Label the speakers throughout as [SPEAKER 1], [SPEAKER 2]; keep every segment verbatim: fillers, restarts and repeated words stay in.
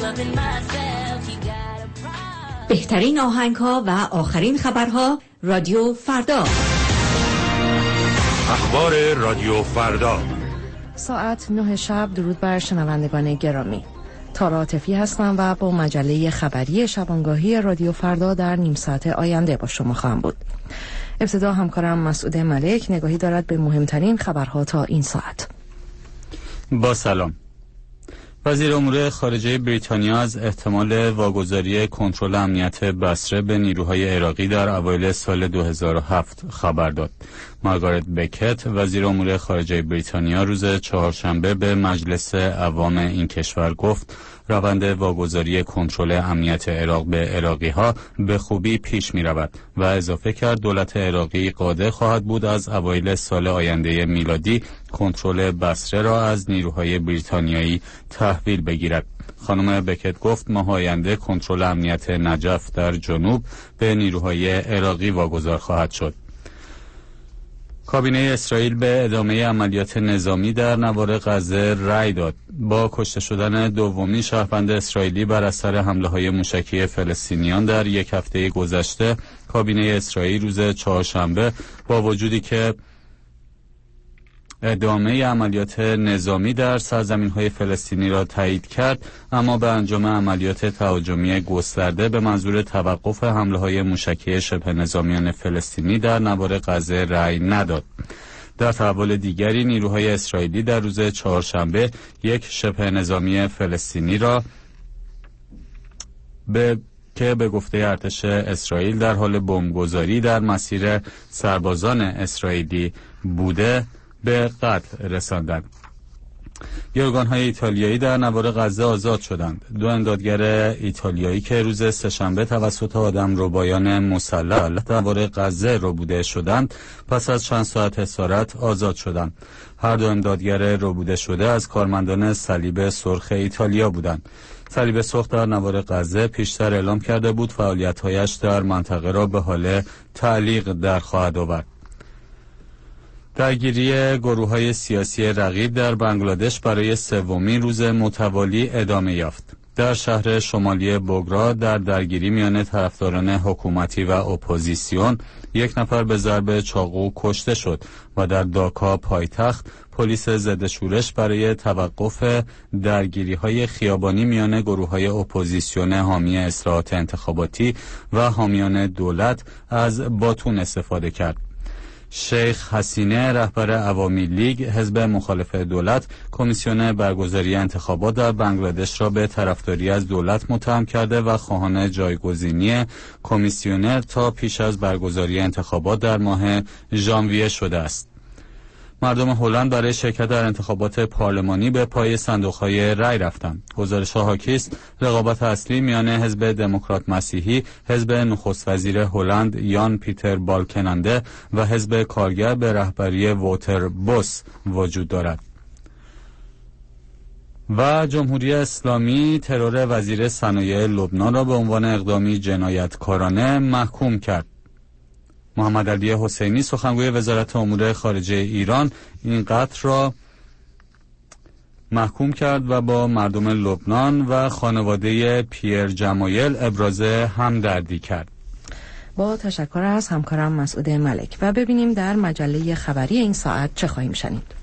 [SPEAKER 1] بهترین آهنگ‌ها و آخرین خبرها رادیو فردا.
[SPEAKER 2] اخبار رادیو فردا
[SPEAKER 3] ساعت نه شب. درود بر شنوندگان گرامی. تارا عاطفی هستم و با مجله خبری شبانگاهی رادیو فردا در نیم ساعت آینده با شما خواهم بود. ابتدا همکارم مسعود ملک نگاهی دارد به مهمترین خبرها تا این ساعت.
[SPEAKER 4] با سلام. وزیر امور خارجه بریتانیا از احتمال واگذاری کنترل امنیت بصره به نیروهای عراقی در اوایل سال دو هزار و هفت خبر داد. مارگارت بکت وزیر امور خارجه بریتانیا روز چهارشنبه به مجلس عوام این کشور گفت روند واگذاری کنترل امنیت عراق به عراقی‌ها به خوبی پیش می‌رود و اضافه کرد دولت عراقی قادر خواهد بود از اوایل سال آینده میلادی کنترل بصره را از نیروهای بریتانیایی تحویل بگیرد. خانم بکت گفت ماه آینده کنترل امنیت نجف در جنوب به نیروهای عراقی واگذار خواهد شد. کابینه اسرائیل به ادامه عملیات نظامی در نوار غزه رأی داد. با کشته شدن دومین شهروند اسرائیلی بر اثر حمله‌های موشکی فلسطینیان در یک هفته گذشته، کابینه اسرائیل روز چهارشنبه با وجودی که ادامه عملیات نظامی در سرزمین‌های فلسطینی را تایید کرد، اما به انجام عملیات تهاجمی گسترده به منظور توقف حمله‌های موشکی شبه نظامیان فلسطینی در نوار غزه رأی نداد. در تحول دیگری نیروهای اسرائیلی در روز چهارشنبه یک شبه نظامی فلسطینی را به که به گفته ارتش اسرائیل در حال بمبگذاری در مسیر سربازان اسرائیلی بوده به قتل رساندند. گروگان‌های ایتالیایی در نوار غزه آزاد شدند. دو امدادگر ایتالیایی که روز سه‌شنبه توسط آدمربایان مسلح در نوار غزه ربوده شدند، پس از چند ساعت اسارت آزاد شدند. هر دو امدادگر ربوده شده از کارمندان صلیب سرخ ایتالیا بودند. صلیب سرخ در نوار غزه پیشتر اعلام کرده بود فعالیت‌هایش در منطقه را به حال تعلیق در خواهد آورد. درگیری گروه‌های سیاسی رقیب در بنگلادش برای سومین روز متوالی ادامه یافت. در شهر شمالی بوگرا در درگیری میان طرفداران حکومتی و اپوزیسیون یک نفر به ضرب چاقو کشته شد و در داکا پایتخت پلیس ضد شورش برای توقف درگیری‌های خیابانی میان گروه‌های اپوزیسیون حامی اصلاحات انتخاباتی و حامیان دولت از باتون استفاده کرد. شیخ حسینه رهبر عوامی لیگ حزب مخالف دولت کمیسیون برگزاری انتخابات در بنگلادش را به طرفداری از دولت متهم کرده و خواهان جایگزینی کمیسیونر تا پیش از برگزاری انتخابات در ماه ژانویه شده است. مردم هلند برای شرکت در انتخابات پارلمانی به پای صندوق‌های رای رفتند. گزارش‌ها حاکی است رقابت اصلی میان حزب دموکرات مسیحی، حزب نخست وزیر هلند یان پیتر بالکننده و حزب کارگر به رهبری ووتر بوس وجود دارد. و جمهوری اسلامی ترور وزیر صنایع لبنان را به عنوان اقدامی جنایتکارانه محکوم کرد. محمد علی حسینی سخنگوی وزارت امور خارجه ایران این قتل را محکوم کرد و با مردم لبنان و خانواده پیر جمایل ابراز همدردی کرد.
[SPEAKER 3] با تشکر از همکارم مسعود ملک و ببینیم در مجله خبری این ساعت چه خواهیم شنید.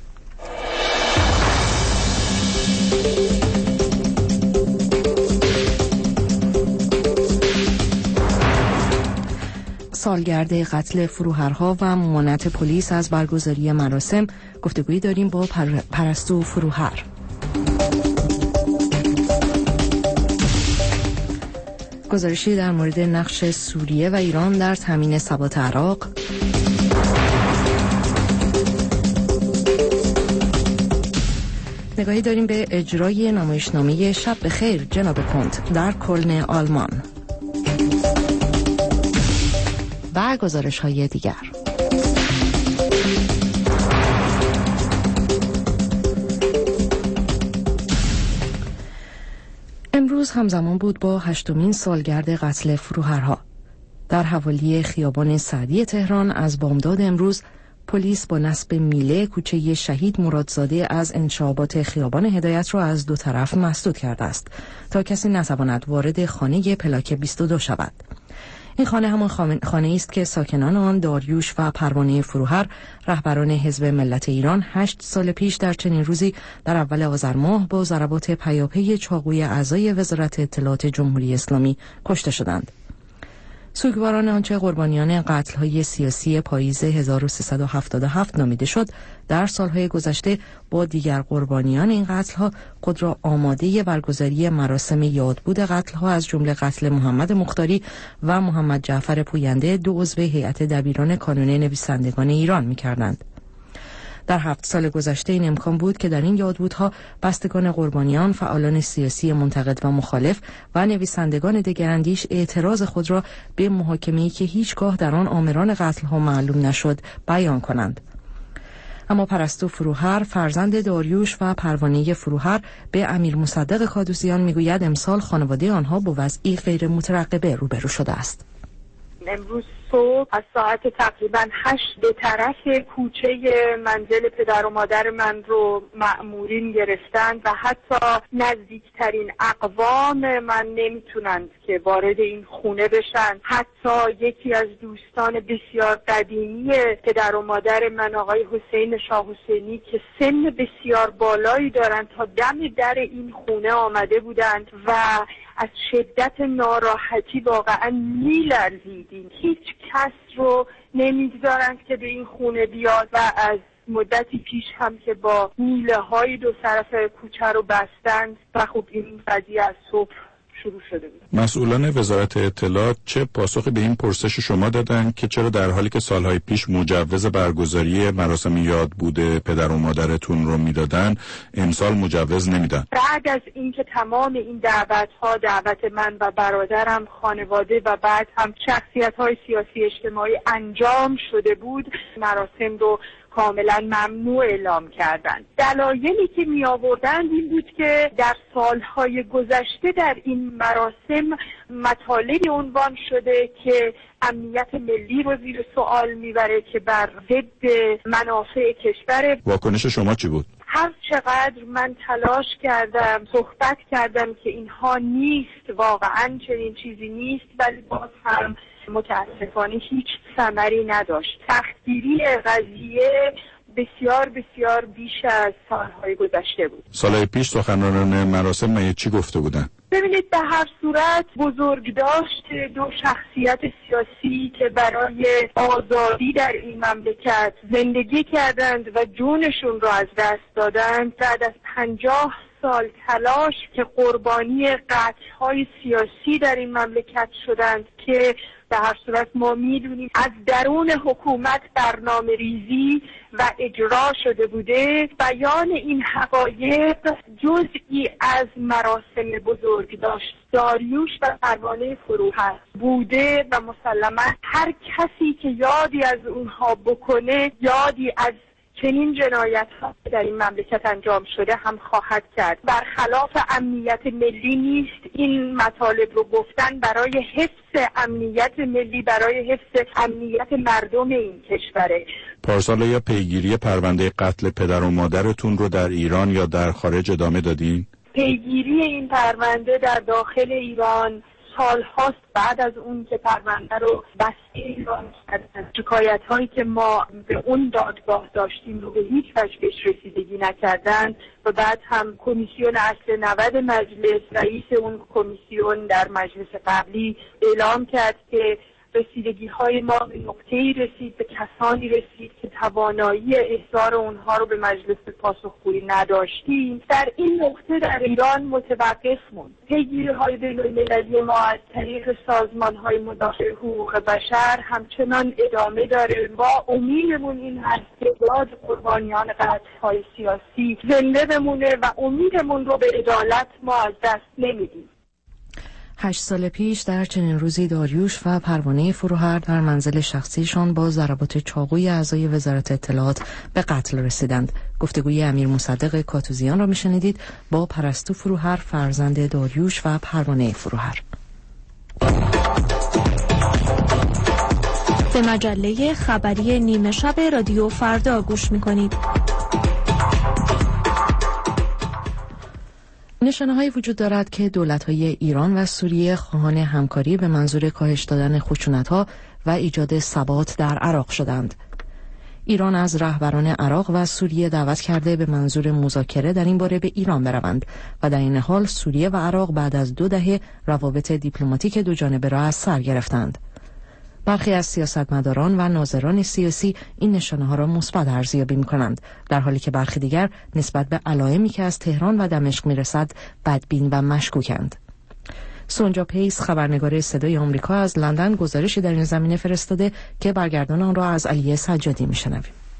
[SPEAKER 3] سالگرد قتل فروهرها و ممانعت پلیس از برگزاری مراسم گفتگویی داریم با پر... پرستو فروهر. گزارشی در مورد نقش سوریه و ایران در تامین ثبات عراق. نگاهی داریم به اجرای نمایشنامه شب بخیر جناب کنت در کلن آلمان و گزارش های دیگر. امروز همزمان بود با هشتمین سالگرد قتل فروهرها. در حوالی خیابان سعدی تهران از بامداد امروز پلیس با نصب میله کوچه شهید مرادزاده از انشعابات خیابان هدایت را از دو طرف مسدود کرده است تا کسی نتواند وارد خانه پلاک بیست و دو شود. این خانه همان خانه است که ساکنان آن داریوش و پروانه فروهر رهبران حزب ملت ایران هشت سال پیش در چنین روزی در اول آذر ماه با ضربات پیاپی چاقوی اعضای وزارت اطلاعات جمهوری اسلامی کشته شدند. سوگواران آنچه قربانیان قتل‌های سیاسی پاییز هزار و سیصد و هفتاد و هفت نامیده شد، در سالهای گذشته با دیگر قربانیان این قتل‌ها خود را آماده برگزاری مراسم یادبود قتل‌ها از جمله قتل محمد مختاری و محمد جعفر پوینده، دو عضو هیئت دبیران کانون نویسندگان ایران می‌کردند. در هفت سال گذشته این امکان بود که در این یادبودها بستگان قربانیان، فعالان سیاسی منتقد و مخالف و نویسندگان دگراندیش اعتراض خود را به محاکمه‌ای که هیچگاه در آن آمران قتل‌ها معلوم نشد بیان کنند. اما پرستو فروهر، فرزند داریوش و پروانه فروهر، به امیر مصدق کادوسیان میگوید امسال خانواده آنها با وضعی غیر مترقبه روبرو شده است.
[SPEAKER 5] امروز صبح از ساعت تقریبا هشت به طرف کوچه منزل پدر و مادر من رو مأمورین گرفتند و حتی نزدیکترین اقوام من نمیتونند که وارد این خونه بشن. حتی یکی از دوستان بسیار قدیمی پدر و مادر من، آقای حسین شاه حسینی، که سن بسیار بالایی دارند، تا دم در این خونه آمده بودند و از شدت ناراحتی واقعا میلرزیدیم. هیچ کس رو نمیگذارند که به این خونه بیاد و از مدتی پیش هم که با میله های دو طرف کوچه رو بستند و خب این قضیه از صبح شروع شده بود.
[SPEAKER 6] مسئولان وزارت اطلاعات چه پاسخی به این پرسش شما دادن که چرا در حالی که سالهای پیش مجوز برگزاری مراسم یادبود پدر و مادرتون رو میدادن، امسال مجوز نمیدن؟
[SPEAKER 5] بعد از اینکه تمام این دعوت‌ها، دعوت من و برادرم، خانواده و بعد هم شخصیت‌های سیاسی اجتماعی انجام شده بود، مراسم رو کاملا ممنوع اعلام کردند. دلایلی که می آوردند این بود که در سالهای گذشته در این مراسم مطالبی عنوان شده که امنیت ملی رو زیر سوال میبره، که بر ضد منافع کشور.
[SPEAKER 6] واکنش شما چی بود؟
[SPEAKER 5] هر چقدر من تلاش کردم، صحبت کردم که اینها نیست، واقعا چنین چیزی نیست، ولی باز هم متاسفانه هیچ ثمری نداشت. سختگیری قضیه بسیار بسیار بیش از سالهای گذشته بود.
[SPEAKER 6] سالهای پیش سخنرانان مراسم من چی گفته بودن؟
[SPEAKER 5] ببینید، به هر صورت بزرگداشت دو شخصیت سیاسی که برای آزادی در این مملکت زندگی کردند و جونشون رو از دست دادند، بعد از پنجاه سال تلاش که قربانی قتل‌های سیاسی در این مملکت شدند، که به هر صورت ما میدونیم از درون حکومت برنامه ریزی و اجرا شده بوده. بیان این حقایق جزئی از مراسم بزرگداشت داریوش و پروانه فروهر بوده و مسلما هر کسی که یادی از اونها بکنه، یادی از چنین جنایت ها در این مملکت انجام شده هم خواهد کرد. برخلاف امنیت ملی نیست این مطالب رو گفتن، برای حفظ امنیت ملی، برای حفظ امنیت مردم این کشوره.
[SPEAKER 6] پارسال یا پیگیری پرونده قتل پدر و مادرتون رو در ایران یا در خارج ادامه دادین؟
[SPEAKER 5] پیگیری این پرونده در داخل ایران سال هاست بعد از اون که پرونده رو بسته ایران کردن. شکایت هایی که ما به اون دادگاه داشتیم رو به هیچ وجه بهش رسیدگی نکردن و بعد هم کمیسیون اصل نود مجلس، رئیس اون کمیسیون در مجلس قبلی اعلام کرد که رسیدگی های ما به نقطه‌ای رسید، به کسانی رسید که توانایی احضار اونها رو به مجلس پاسخگویی نداشتیم. در این نقطه در ایران متوقف موند. پیگیری های بین‌المللی ما از طریق سازمان های مدافع حقوق بشر همچنان ادامه داره. ما امیدمون این هست که یاد قربانیان قتل‌های سیاسی زنده بمونه و امیدمون رو به عدالت ما از دست نمیدیم.
[SPEAKER 3] هشت سال پیش در چنین روزی داریوش و پروانه فروهر در منزل شخصیشان با ضربات چاقوی اعضای وزارت اطلاعات به قتل رسیدند. گفتگوی امیر مصدق کاتوزیان را میشنیدید با پرستو فروهر، فرزند داریوش و پروانه فروهر.
[SPEAKER 7] به مجله خبری نیمه شب رادیو فردا گوش می‌کنید.
[SPEAKER 3] نشانه‌هایی وجود دارد که دولت‌های ایران و سوریه خواهان همکاری به منظور کاهش دادن خشونت‌ها و ایجاد ثبات در عراق شدند. ایران از رهبران عراق و سوریه دعوت کرده به منظور مذاکره در این باره به ایران بروند و در این حال سوریه و عراق بعد از دو دهه روابط دیپلماتیک دو جانبه را از سر گرفتند. برخی از سیاستمداران و ناظران سیاسی این نشانه‌ها را مثبت ارزیابی می‌کنند، در حالی که برخی دیگر نسبت به علائمی که از تهران و دمشق می‌رسد بدبین و مشکوکند. سونجا پیس خبرنگار صدای آمریکا از لندن گزارشی در این زمینه فرستاده که برگردان آن را از علی سجادی می‌شنویم.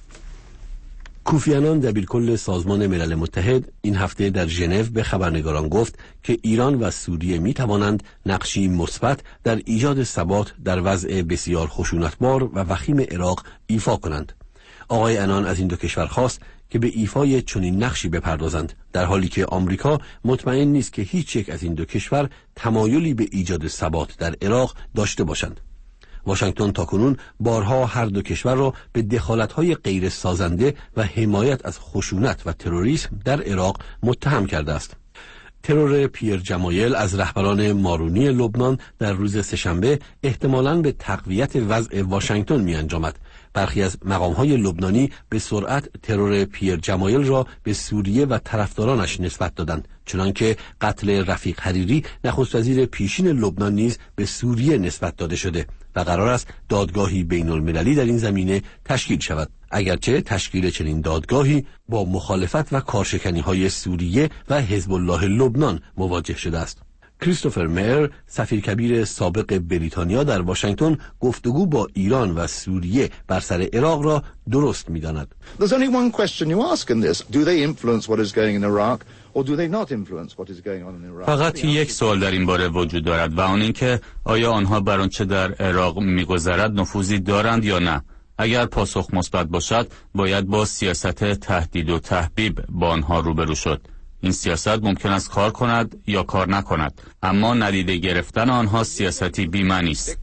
[SPEAKER 8] کوفی عنان دبیرکل سازمان ملل متحد این هفته در ژنو به خبرنگاران گفت که ایران و سوریه می توانند نقشی مثبت در ایجاد ثبات در وضع بسیار خشونتبار و وخیم عراق ایفا کنند. آقای عنان از این دو کشور خواست که به ایفای چنین نقشی بپردازند، در حالی که آمریکا مطمئن نیست که هیچ یک از این دو کشور تمایلی به ایجاد ثبات در عراق داشته باشند. واشنگتن تاکنون بارها هر دو کشور را به دخالت‌های غیر سازنده و حمایت از خشونت و تروریسم در عراق متهم کرده است. ترور پیر جمایل از رهبران مارونی لبنان در روز سه‌شنبه احتمالاً به تقویت وضع واشنگتن می‌انجامد. برخی از مقام‌های لبنانی به سرعت ترور پیر جمایل را به سوریه و طرفدارانش نسبت دادند، چنانکه قتل رفیق حریری نخست وزیر پیشین لبنان نیز به سوریه نسبت داده شده و قرار است دادگاهی بین المللی در این زمینه تشکیل شود، اگرچه تشکیل چنین دادگاهی با مخالفت و کارشکنی‌های سوریه و حزب الله لبنان مواجه شده است. کریستوفر میر، سفیر کبیر سابق بریتانیا در واشنگتن، گفتگو با ایران و سوریه بر سر عراق را درست می‌داند.
[SPEAKER 9] There's only one question you ask in this. Do they influence what is going in Iraq or do they not influence what is going on in Iraq?
[SPEAKER 4] فقط یک سوال در این باره وجود دارد و آن این که آیا آنها بر آنچه در عراق می‌گذرد نفوذی دارند یا نه؟ اگر پاسخ مثبت باشد، باید با سیاست تهدید و تحبیب با آنها روبرو شد. این سیاست ممکن است کار کند یا کار نکند، اما ندیده گرفتن آنها سیاستی بی‌معنی است.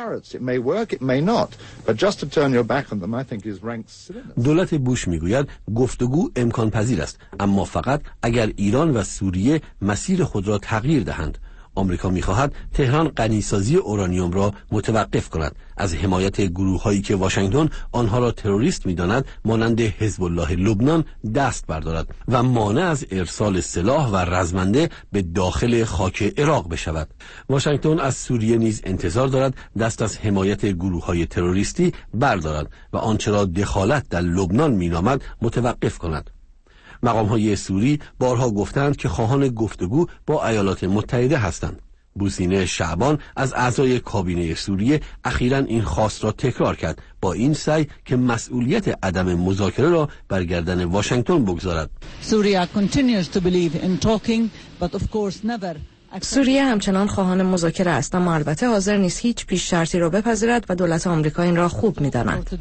[SPEAKER 8] دولت بوش میگوید گفتگو امکان پذیر است، اما فقط اگر ایران و سوریه مسیر خود را تغییر دهند. آمریکا می‌خواهد تهران غنیسازی اورانیوم را متوقف کند، از حمایت گروه‌هایی که واشنگتن آنها را تروریست می‌داند مانند حزب الله لبنان دست بردارد و مانع از ارسال سلاح و رزمنده به داخل خاک عراق بشود. واشنگتن از سوریه نیز انتظار دارد دست از حمایت گروه‌های تروریستی بردارد و آنچه را دخالت در لبنان می‌نامد متوقف کند. مقام‌های سوری بارها گفتند که خواهان گفتگو با ایالات متحده هستند. بوسینه شعبان از اعضای کابینه سوریه اخیراً این خواست را تکرار کرد، با این سعی که مسئولیت عدم مذاکره را بر گردن واشنگتن بگذارد.
[SPEAKER 10] Syria continues to believe in talking, but of course never.
[SPEAKER 3] سوریه همچنان خواهان مذاکره است، اما البته حاضر نیست هیچ پیش شرطی را بپذیرد و دولت آمریکا این را خوب می‌داند.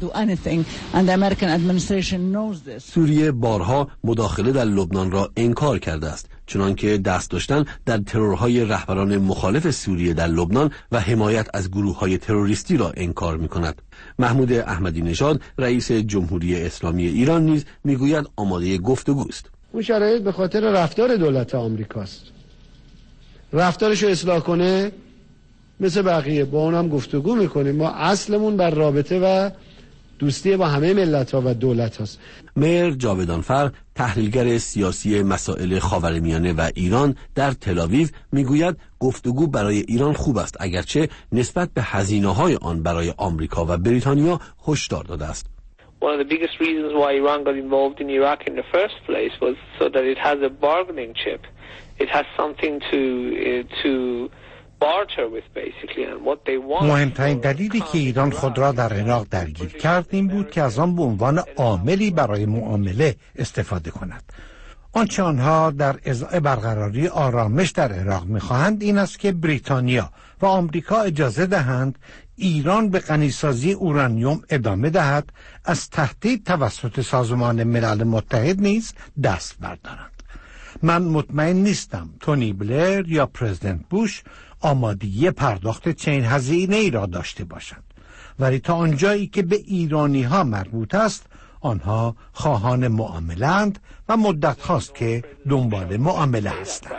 [SPEAKER 8] سوریه بارها مداخله در لبنان را انکار کرده است، چنانکه دست داشتن در ترورهای رهبران مخالف سوریه در لبنان و حمایت از گروه‌های تروریستی را انکار می‌کند. محمود احمدی نژاد، رئیس جمهوری اسلامی ایران نیز می‌گوید آماده گفتگوست.
[SPEAKER 11] اون شرایط به خاطر رفتار دولت آمریکاست. رفتارشو اصلاح کنه مثل بقیه با اونم گفتگو میکنیم. ما اصلمون بر رابطه و دوستی با همه ملت ها و دولت هاست.
[SPEAKER 8] میر جاودانفر، تحلیلگر سیاسی مسائل خاورمیانه و ایران در تل‌آویو، میگوید گفتگو برای ایران خوب است، اگرچه نسبت به هزینه‌های آن برای آمریکا و بریتانیا هشدار داده است.
[SPEAKER 12] One of the biggest reasons why Iran got involved in Iraq in the first place was so that it has a bargaining chip. It has something to uh, to barter with basically, and what they want.
[SPEAKER 13] مهمترین دلیلی که ایران خود را در عراق درگیر کرد این بود که از آن به عنوان عاملی برای معامله استفاده کند. آنچه آنها در ازای برقراری آرامش در عراق می‌خواهند این است که بریتانیا و آمریکا اجازه دهند ایران به غنیسازی اورانیوم ادامه دهد، از تهدید توسط سازمان ملل متحد نیز دست بردارند. من مطمئن نیستم تونی بلر یا پرزیدنت بوش آمادگی پرداخت چنین هزینه‌ای را داشته باشند ولی تا آنجایی که به ایرانی ها مربوط است آنها خواهان معامله‌اند و مدت هاست که دنبال معامله هستند.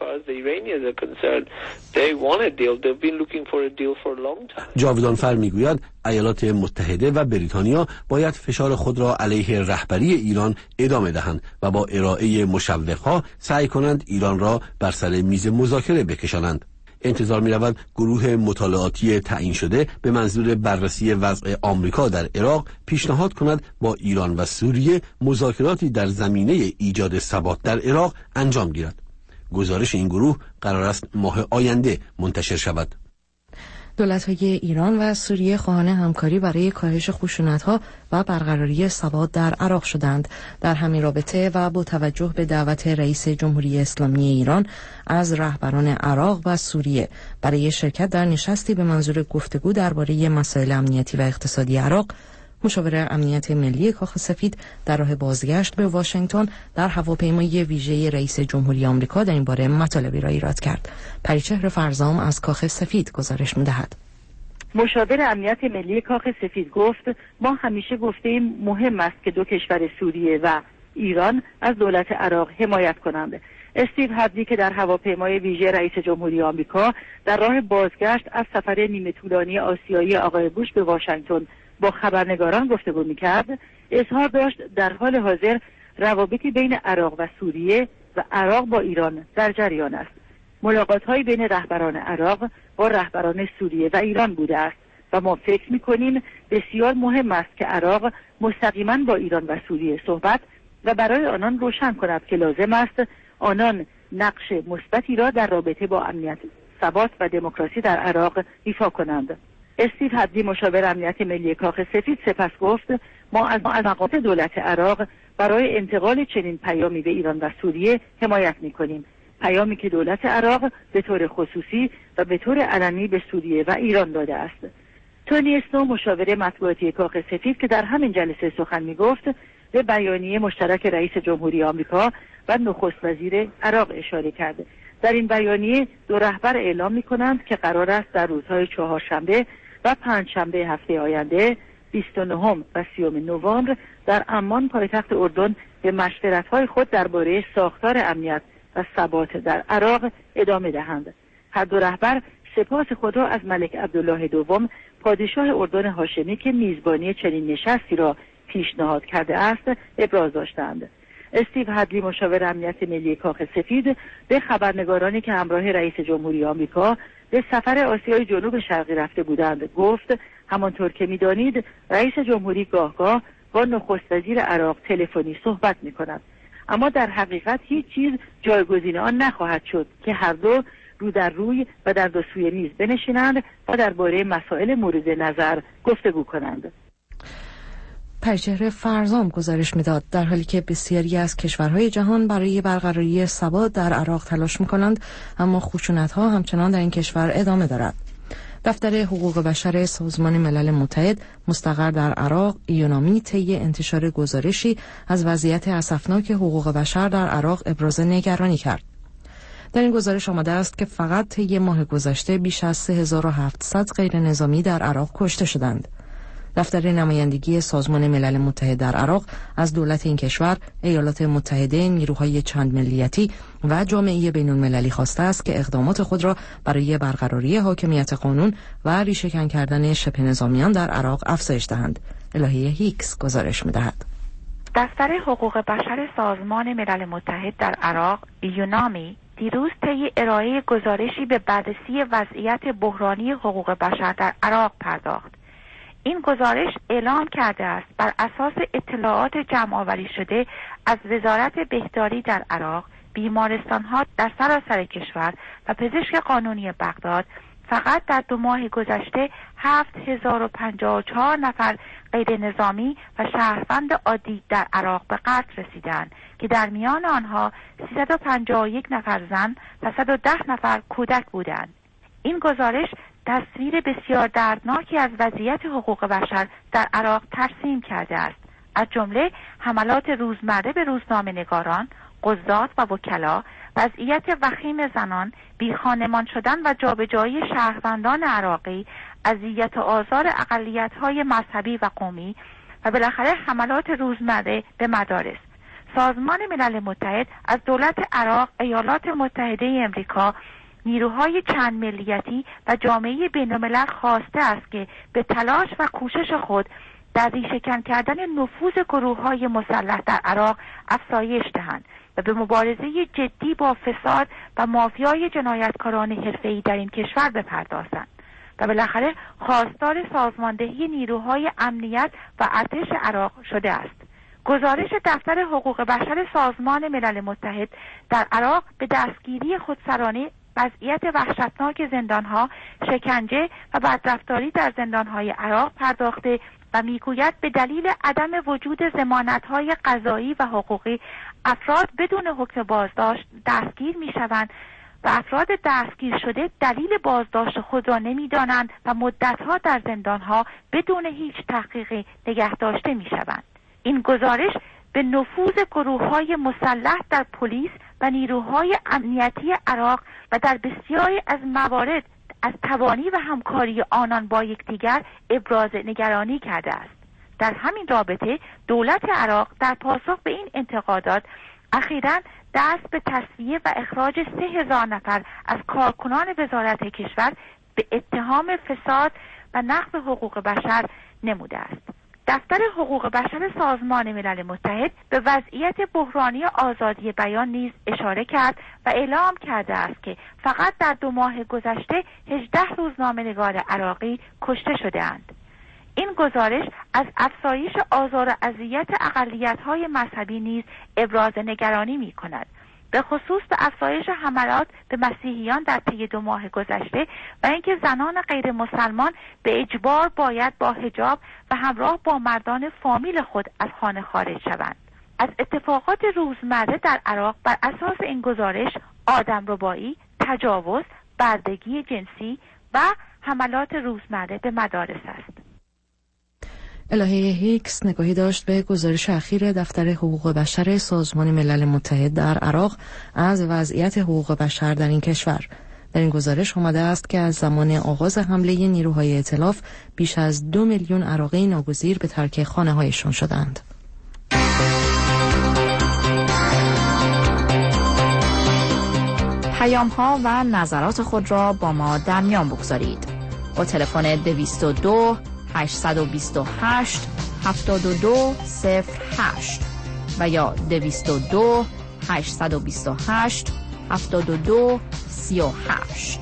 [SPEAKER 8] جاویدان فر میگوید ایالات متحده و بریتانیا باید فشار خود را علیه رهبری ایران ادامه دهند و با ارائه مشوق‌ها سعی کنند ایران را بر سر میز مذاکره بکشانند. انتظار می رود گروه مطالعاتی تعیین شده به منظور بررسی وضع آمریکا در عراق پیشنهاد کند با ایران و سوریه مذاکراتی در زمینه ایجاد ثبات در عراق انجام گیرد. گزارش این گروه قرار است ماه آینده منتشر شود.
[SPEAKER 3] دولت‌های ایران و سوریه خواهان همکاری برای کاهش خشونت‌ها و برقراری ثبات در عراق شدند. در همین رابطه و با توجه به دعوت رئیس جمهوری اسلامی ایران از رهبران عراق و سوریه برای شرکت در نشستی به منظور گفتگو درباره مسائل امنیتی و اقتصادی عراق، مشاور امنیت ملی کاخ سفید در راه بازگشت به واشنگتن در هواپیمای ویژه رئیس جمهوری آمریکا در این باره مطالبی را ایراد کرد. پریچهر فرزام از کاخ سفید گزارش می‌دهد.
[SPEAKER 14] مشاور امنیت ملی کاخ سفید گفت ما همیشه گفتیم مهم است که دو کشور سوریه و ایران از دولت عراق حمایت کنند. استیو هدلی که در هواپیمای ویژه رئیس جمهوری آمریکا در راه بازگشت از سفر نیمه طولانی آسیایی آقای بوش به واشنگتن با خبرنگاران گفتگو می‌کرد، اظهار داشت در حال حاضر روابطی بین عراق و سوریه و عراق با ایران در جریان است. ملاقات‌های بین رهبران عراق با رهبران سوریه و ایران بوده است و ما فکر می‌کنیم بسیار مهم است که عراق مستقیما با ایران و سوریه صحبت و برای آنان روشن کند که لازم است آنان نقش مثبتی را در رابطه با امنیت، ثبات و دموکراسی در عراق ایفا کنند. استیو هدلی مشاور امنیت ملی کاخ سفید سپس گفت ما از مقامات دولت عراق برای انتقال چنین پیامی به ایران و سوریه حمایت می‌کنیم، پیامی که دولت عراق به طور خصوصی و به طور علنی به سوریه و ایران داده است. تونی اسنو مشاور مطبوعاتی کاخ سفید که در همین جلسه سخن می‌گفت به بیانیه مشترک رئیس جمهوری آمریکا و نخست وزیر عراق اشاره کرد. در این بیانیه دو رهبر اعلام می‌کنند که قرار است در روزهای چهارشنبه و پنجشنبه هفته آینده بیست و نهم و سیوم نوامبر در عمان پایتخت اردن به مشورت‌های خود درباره ساختار امنیت و ثبات در عراق ادامه دهند. هر دو رهبر سپاس خود را از ملک عبدالله دوم پادشاه اردن هاشمی که میزبانی چنین نشستی را پیشنهاد کرده است ابراز داشتند. استیو هدلی مشاور امنیت ملی کاخ سفید به خبرنگارانی که همراه رئیس جمهوری آمریکا به سفر آسیای جنوب شرقی رفته بودند گفت همانطور که می‌دانید رئیس جمهوری گاهگاه با نخست وزیر عراق تلفنی صحبت می‌کند، اما در حقیقت هیچ چیز جایگزین آن نخواهد شد که هر دو رو در روی و در دو سوی میز بنشینند و درباره مسائل مورد نظر گفتگو کنند.
[SPEAKER 3] پریچهر فرزام گزارش میداد در حالی که بسیاری از کشورهای جهان برای برقراری ثبات در عراق تلاش میکنند، اما خشونت‌ها همچنان در این کشور ادامه دارد. دفتر حقوق بشر سازمان ملل متحد مستقر در عراق یونامی طی انتشار گزارشی از وضعیت اسفناک حقوق بشر در عراق ابراز نگرانی کرد. در این گزارش آمده است که فقط طی ماه گذشته بیش از سه هزار و هفتصد غیر نظامی در عراق کشته شدند. دفتر نمایندگی سازمان ملل متحد در عراق از دولت این کشور، ایالات متحده، نیروهای چند ملیتی و جامعه بین المللی خواسته است که اقدامات خود را برای برقراری حاکمیت قانون و ریشه‌کن کردن شبه نظامیان در عراق افزایش دهند. الهیه هیکس گزارش می‌دهد.
[SPEAKER 15] دفتر حقوق بشر سازمان ملل متحد در عراق یونامی دیروز طی ارائه گزارشی به بررسی وضعیت بحرانی حقوق بشر در عراق پرداخت. این گزارش اعلام کرده است بر اساس اطلاعات جمع آوری شده از وزارت بهداری در عراق، بیمارستان‌ها در سراسر کشور و پزشک قانونی بغداد فقط در دو ماه گذشته هفت هزار و پنجاه و چهار نفر غیر نظامی و شهروند عادی در عراق به قتل رسیدند که در میان آنها سیصد و پنجاه و یک نفر زن و صد و ده نفر کودک بودند. این گزارش تصویر بسیار دردناکی از وضعیت حقوق بشر در عراق ترسیم کرده است، از جمله حملات روزمره به روزنامه‌نگاران، قضات و وکلا وضعیت وخیم زنان، بیخانمان شدن و جابجایی شهروندان عراقی، اذیت و آزار اقلیت‌های مذهبی و قومی و بالاخره حملات روزمره به مدارس. سازمان ملل متحد از دولت عراق، ایالات متحده امریکا، نیروهای چند ملیتی و جامعه بین‌الملل خواسته است که به تلاش و کوشش خود در ریشه‌کن کردن نفوذ گروه‌های مسلح در عراق افزایش دهند و به مبارزه جدی با فساد و مافیای جنایتکاران حرفه‌ای در این کشور بپردازند و بالاخره خواستار سازماندهی نیروهای امنیت و ارتش عراق شده است. گزارش دفتر حقوق بشر سازمان ملل متحد در عراق به دستگیری خودسرانه، وضعیت وحشتناک زندانها، شکنجه و بدرفتاری در زندانهای عراق پرداخته و میگوید به دلیل عدم وجود ضمانت‌های قضایی و حقوقی افراد بدون حکم بازداشت دستگیر می‌شوند و افراد دستگیر شده دلیل بازداشت خود را نمی‌دانند و مدت‌ها در زندانها بدون هیچ تحقیقی نگه داشته می‌شوند. این گزارش به نفوذ گروه‌های مسلح در پلیس و نیروهای امنیتی عراق و در بسیاری از موارد از توانی و همکاری آنان با یکدیگر ابراز نگرانی کرده است. در همین رابطه دولت عراق در پاسخ به این انتقادات اخیراً دست به تصفیه و اخراج سه هزار نفر از کارکنان وزارت کشور به اتهام فساد و نقض حقوق بشر نموده است. دفتر حقوق بشر سازمان ملل متحد به وضعیت بحرانی آزادی بیان نیز اشاره کرد و اعلام کرده است که فقط در دو ماه گذشته هجده روزنامه‌نگار عراقی کشته شده‌اند. این گزارش از افزایش آزار و اذیت اقلیت‌های مذهبی نیز ابراز نگرانی می‌کند، به خصوص به افزایش حملات به مسیحیان در طی دو ماه گذشته و اینکه زنان غیر مسلمان به اجبار باید با حجاب و همراه با مردان فامیل خود از خانه خارج شوند. از اتفاقات روزمره در عراق بر اساس این گزارش آدمربایی، تجاوز، بردگی جنسی و حملات روزمره به مدارس است.
[SPEAKER 3] الهه هیکس نگاهی داشت به گزارش اخیر دفتر حقوق بشر سازمان ملل متحد در عراق از وضعیت حقوق بشر در این کشور. در این گزارش آمده است که از زمان آغاز حمله نیروهای ائتلاف بیش از دو میلیون عراقی ناگزیر به ترک خانه‌هایشان شدند.
[SPEAKER 16] پیام‌ها و نظرات خود را با ما در میان بگذارید. با تلفن دویست و دو هشتصد و بیست و هشت هفتاد و دو صفر هشت و یا دویست و دو هشتصد و بیست و هشت هفتاد و دو سی و هشت.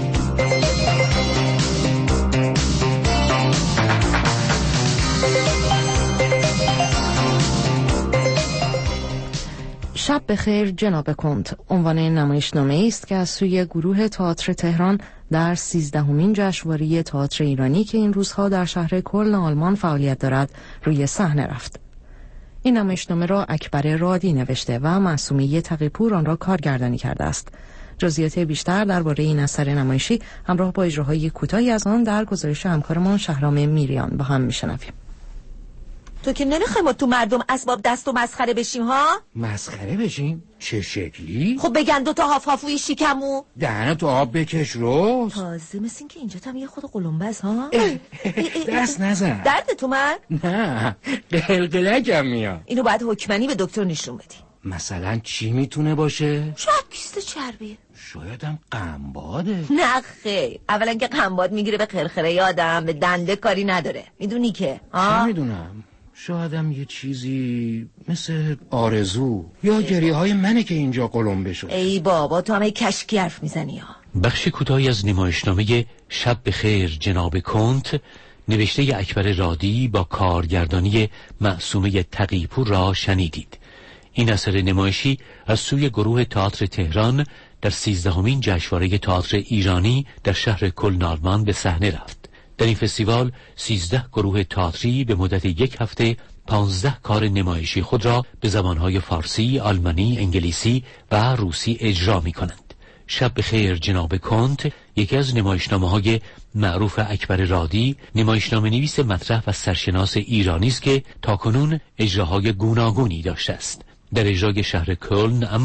[SPEAKER 3] شب بخیر جناب کنت عنوان نمایشنامه است که از سوی گروه تئاتر تهران در سیزدهمین جشنواره تئاتر ایرانی که این روزها در شهر کلن آلمان فعالیت دارد روی صحنه رفت. این نمایشنامه را اکبر رادی نوشته و معصومه تقی‌پور آن را کارگردانی کرده است. جزئیات بیشتر درباره این اثر نمایشی همراه با اجراهای کوتاهی از آن در گزارش همکارمان شهرام میریان با هم میشنویم.
[SPEAKER 17] تو که نمیخوای ما تو مردم اسباب دست و مسخره بشیم ها؟
[SPEAKER 18] مسخره بشیم؟ چه شکلی؟
[SPEAKER 17] خب بگن دو تا هاف هافوی شیکمو
[SPEAKER 18] دهنه تو آب بکش روز.
[SPEAKER 17] تازه مثل این که اینجا هم یه خود قلمبز ها؟
[SPEAKER 18] دست نزن.
[SPEAKER 17] درد تو من؟
[SPEAKER 18] نه قلقلکم میاد.
[SPEAKER 17] اینو باید حکمنی به دکتر نشون بدی.
[SPEAKER 18] مثلا چی میتونه باشه؟
[SPEAKER 17] شاید کیست چربیه،
[SPEAKER 18] شایدم قنباده.
[SPEAKER 17] نه خیر، اولا که قنباد میگیره به خرخره آدم، به دنده کاری نداره، میدونی که؟
[SPEAKER 18] چه میدونم، شایدم یه چیزی مثل آرزو یا گریه های منه که اینجا قلمبه شد.
[SPEAKER 17] ای بابا تو همه کشکی حرف میزنی ها.
[SPEAKER 19] بخش کوتاهی از نمایشنامه شب بخیر جناب کنت نوشته اکبر رادی با کارگردانی معصومه تقی‌پور را شنیدید. این اثر نمایشی از سوی گروه تئاتر تهران در سیزدهمین جشنواره تئاتر ایرانی در شهر کلن آلمان به صحنه رفت. در این فستیوال سیزده گروه تئاتری به مدت یک هفته پانزده کار نمایشی خود را به زبانهای فارسی، آلمانی، انگلیسی و روسی اجرا می کنند. شب بخیر جناب کنت یکی از نمایشنامه‌های معروف اکبر رادی، نمایشنامه نویس مطرح و سرشناس ایرانی است که تاکنون اجراهای گوناگونی داشته است. در اجرای شهر کلن اما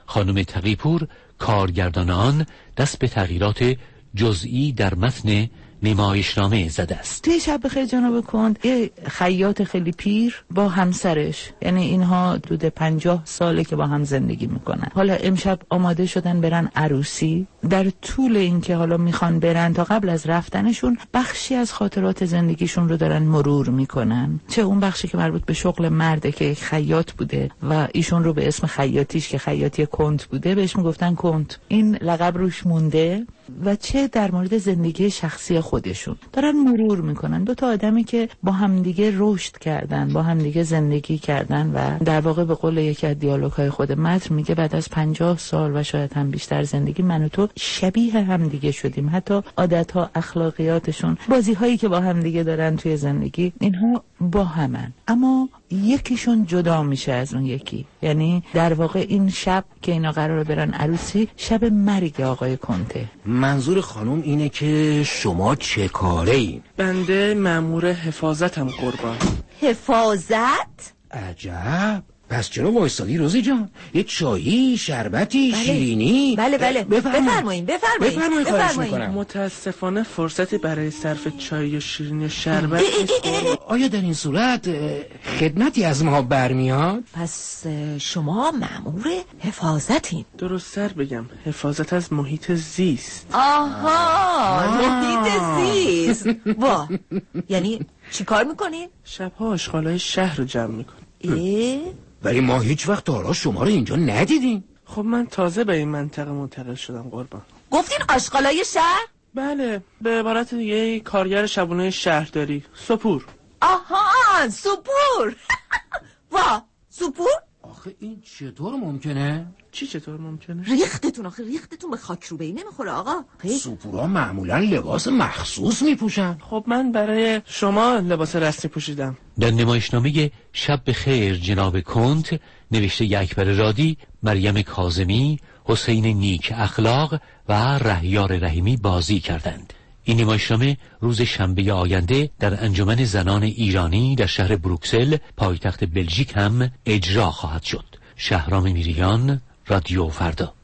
[SPEAKER 19] خانم تقی‌پور کارگردان آن دست به تغییرات جزئی در متن نمایشنامه زده است.
[SPEAKER 20] توی شب بخیر جناب کند یه خیاط خیلی پیر با همسرش، یعنی اینها حدود پنجاه ساله که با هم زندگی میکنن. حالا امشب آماده شدن برن عروسی. در طول این که حالا میخوان برن تا قبل از رفتنشون بخشی از خاطرات زندگیشون رو دارن مرور میکنن. چه اون بخشی که مربوط به شغل مرده که یک خیاط بوده و ایشون رو به اسم خیاطیش که خیاطی کند بوده بهش میگفتن کند، این لقب روش مونده، و چه در مورد زندگی شخصی خودشون دارن مرور میکنن. دو تا آدمی که با همدیگه رشد کردن، با همدیگه زندگی کردن و در واقع به قول یکی از دیالوگ‌های خود متن میگه بعد از پنجاه سال و شاید هم بیشتر زندگی من و تو شبیه همدیگه شدیم. حتی عادت‌ها، اخلاقیاتشون، بازی‌هایی که با همدیگه دارن توی زندگی، اینها با همن، اما یکیشون جدا میشه از اون یکی. یعنی در واقع این شب که اینا قراره برن عروسی شب مرگ آقای کنته.
[SPEAKER 18] منظور خانم اینه که شما چه کاره این؟
[SPEAKER 21] بنده مأمور حفاظتم قربان.
[SPEAKER 17] حفاظت؟
[SPEAKER 18] عجب، پس چرا وایستادی روزی جان؟ یه چایی، شربتی،
[SPEAKER 17] بله.
[SPEAKER 18] شیرینی؟
[SPEAKER 17] بله بله بفرمایید بفرمایید
[SPEAKER 18] بفرمایید خواهش میکنم.
[SPEAKER 21] متاسفانه فرصتی برای صرف چای و شیرینی و شربت نیست.
[SPEAKER 18] آیا در این صورت خدمتی از ما برمیاد؟
[SPEAKER 17] پس شما مأمور حفاظتین؟
[SPEAKER 21] درست تر بگم حفاظت از محیط زیست.
[SPEAKER 17] آها محیط زیست. وا، یعنی چی کار میکنین؟
[SPEAKER 21] شبها آشغالای شهر رو جمع میکنیم.
[SPEAKER 17] ای؟
[SPEAKER 18] ولی ما هیچ وقت تا حالا شما رو اینجا ندیدیم.
[SPEAKER 21] خب من تازه به این منطقه منتقل شدم قربان.
[SPEAKER 17] گفتین آشغالای شهر؟
[SPEAKER 21] بله، به عبارت دیگه کارگر شبونه شهرداری، سپور.
[SPEAKER 17] آها سپور. وا سپور؟
[SPEAKER 18] آخه این چطور ممکنه؟
[SPEAKER 21] چی چطور ممکنه؟
[SPEAKER 17] ریختتون آخه ریختتون به خاک روبه‌ای نمیخوره آقا.
[SPEAKER 18] سپورا معمولا لباس مخصوص میپوشن.
[SPEAKER 21] خب من برای شما لباس رسمی پوشیدم.
[SPEAKER 19] در نمایشنامه شب بخیر جناب کنت نوشته اکبر رادی، مریم کاظمی، حسین نیک اخلاق و رهیار رحیمی بازی کردند. این نمایشنامه روز شنبه آینده در انجمن زنان ایرانی در شهر بروکسل پایتخت بلژیک هم اجرا خواهد شد. شهرام میریان، رادیو فردا.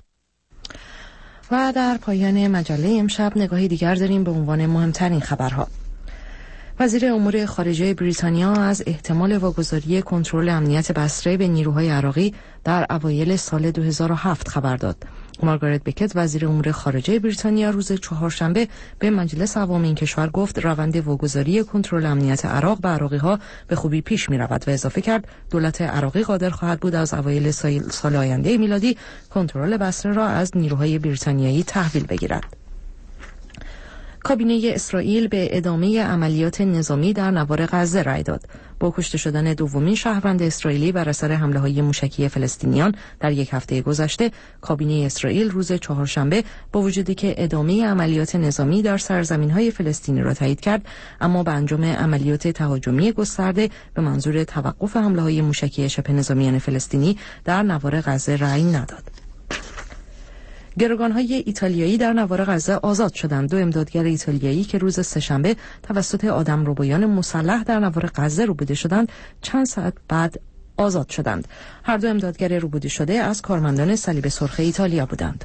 [SPEAKER 3] و در پایان مجله امشب نگاهی دیگر داریم به عنوان مهمترین خبرها. وزیر امور خارجه بریتانیا از احتمال واگذاری کنترل امنیت بصره به نیروهای عراقی در اوایل سال دو هزار و هفت خبر داد. مارگارت بکت وزیر امور خارجه بریتانیا روز چهارشنبه به مجلس عوام این کشور گفت روند واگذاری کنترل امنیت عراق به عراقی‌ها به خوبی پیش می‌رود و اضافه کرد دولت عراقی قادر خواهد بود از اوایل سال آینده میلادی کنترل بصره را از نیروهای بریتانیایی تحویل بگیرد. کابینه اسرائیل به ادامه عملیات نظامی در نوار غزه رأی داد. با کشته شدن دومین شهروند اسرائیلی بر اثر حمله‌های موشکی فلسطینیان در یک هفته گذشته، کابینه اسرائیل روز چهارشنبه با وجودی که ادامه عملیات نظامی در سرزمین‌های فلسطینی را تایید کرد، اما به انجام عملیات تهاجمی گسترده به منظور توقف حمله‌های موشکی شبه نظامیان فلسطینی در نوار غزه رأی نداد. گروگان‌های ایتالیایی در نوار غزه آزاد شدند. دو امدادگر ایتالیایی که روز سه‌شنبه توسط آدمربایان مسلح در نوار غزه روبوده شدند، چند ساعت بعد آزاد شدند. هر دو امدادگر روبوده شده از کارمندان صلیب سرخ ایتالیا بودند.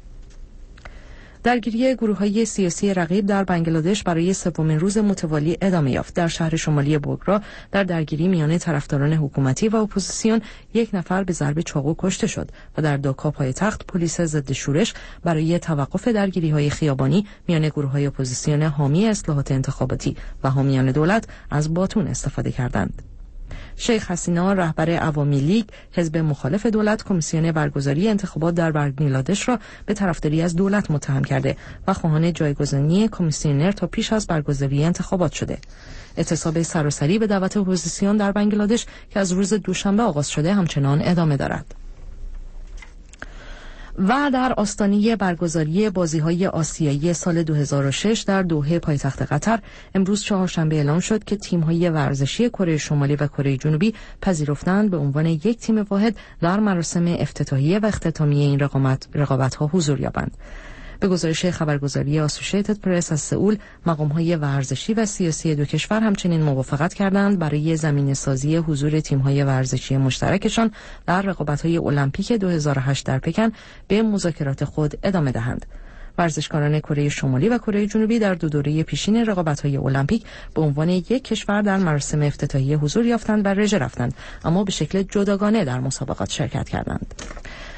[SPEAKER 3] درگیری گروه‌های سیاسی رقیب در بنگلادش برای سومین روز متوالی ادامه یافت. در شهر شمالی بوگرا در درگیری میان طرفداران حکومتی و اپوزیسیون یک نفر به ضرب چاقو کشته شد و در داکا پایتخت پلیس ضد شورش برای توقف درگیری‌های خیابانی میان گروه‌های اپوزیسیون حامی اصلاحات انتخاباتی و حامیان دولت از باتون استفاده کردند. شیخ حسینا رهبر عوامی لیگ، حزب مخالف دولت، کمیسیون برگزاری انتخابات در بنگلادش را به طرفداری از دولت متهم کرده و خواهان جایگزینی کمیسیونر تا پیش از برگزاری انتخابات شده. اعتصاب سراسری به دعوت اپوزیسیون در بنگلادش که از روز دوشنبه آغاز شده همچنان ادامه دارد. و در آستانه برگزاری بازی‌های آسیایی سال دو هزار و شش در دوحه پایتخت قطر امروز چهارشنبه اعلام شد که تیم‌های ورزشی کره شمالی و کره جنوبی پذیرفتند به عنوان یک تیم واحد در مراسم افتتاحیه و اختتامیه این رقابت‌ها حضور یابند. به گزارش خبرگزاری آسوشیتد پرس از سئول، مقام‌های ورزشی و سیاسی دو کشور همچنین موافقت کردند برای زمینه‌سازی حضور تیم‌های ورزشی مشترکشان در رقابت‌های المپیک دو هزار و هشت در پکن به مذاکرات خود ادامه دهند. ورزشکاران کره شمالی و کره جنوبی در دو دوره پیشین رقابت‌های المپیک به عنوان یک کشور در مراسم افتتاحیه حضور یافتند و رژه رفتند، اما به شکل جداگانه در مسابقات شرکت کردند.